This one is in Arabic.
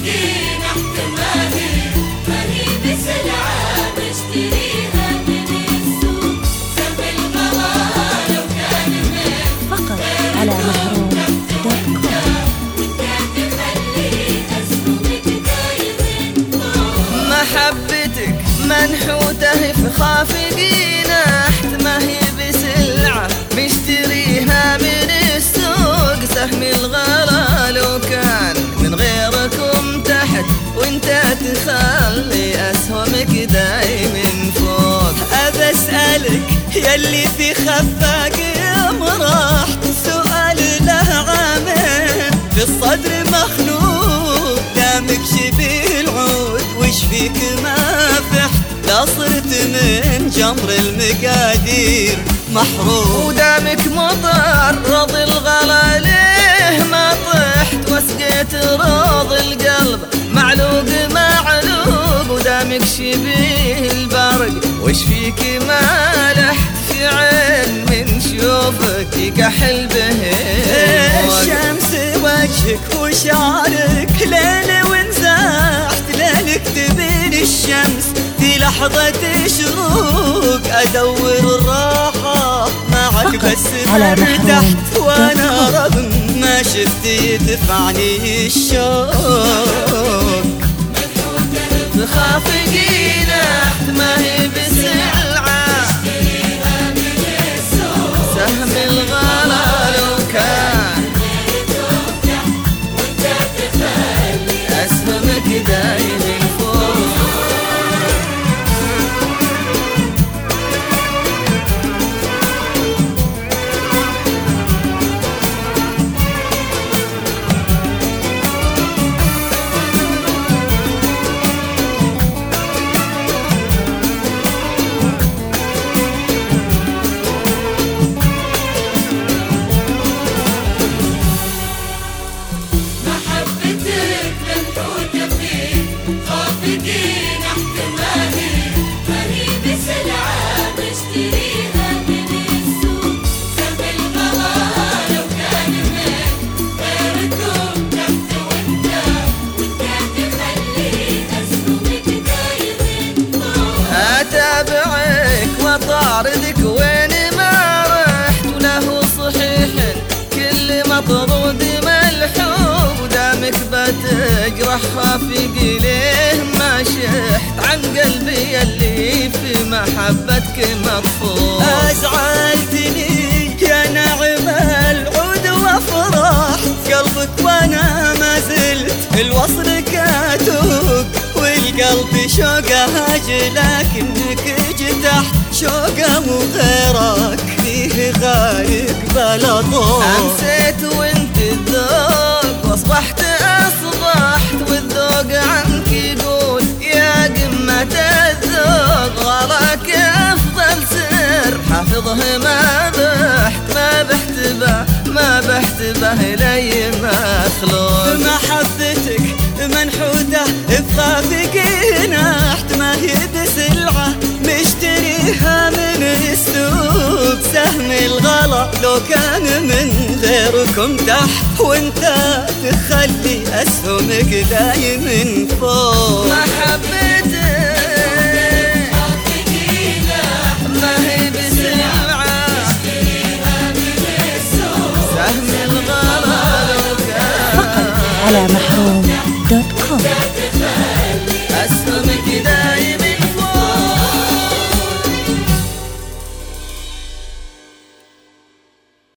خافقين احتمالي ما هي بسلعة بشتريها من السوق سم الغلا لو كان من فقط على محروم.com. محبتك منحوته في خافقين احت ما هي بسلعة بشتريها من السوق سهم الغلا لو كان من غيركم تحت وانت تخلي اسهمك دايم فوق. ابى اسألك يلي في خفاك مرحت سؤال له عامل في الصدر مخلوق دامك شبيه العود وش فيك ما فحت لا صرت من جمر المقادير محروم ودامك مطر رض الغلا ليه ما طحت وسقيت روض القلب معلوق معلوق ودامك شبيه البرق وش فيك ما لحت في عين من شوفك يكحل به الشمس وجهك وشعرك ليل ونزاحت ليلك تبين الشمس في لحظة شروق أدور الراحة معك بس ارتحت وانا رغم ما شفت يدفعني الشوق. خافقين ما هي بسلعة سهم الغلا لو كان أسهمك دايم فوق. خافقين احتمالي ما هي بسلعة بشتريها من السوق سم الغلا لو كان من غيركم تحت وانت تخلي اسهمك دايم فوق. أتابعك وطاردك وين ما رحت وله صحيح كل مطرود ملحوب دامك بتجرح خافقي ليه ما شحت عن قلبي اللي في محبتك مطفوح. أزعلتني يا ناعم العود وفرحت قلبك وانا ما زلت الوصل كاتوق والقلب شوقه لكنك جتحت شوقه وغيرك فيه غايق بلا طول. أمسيت وانت الذوق واصبحت والذوق عنك يقول يا قمة الذوق غلاك أفضل سر حافظه ما بحت به لي مخلوق. محبتك منحوته بخافقين احت ما هي بسلعة مشتريها من السوق سهم الغلا لو كان من غيركم تحت وانت تخلي اسهمك دايم فوق. محبتك ما هي بسلعة سهم الغلا لو كان فقط على محروم.com. اسهمك دايم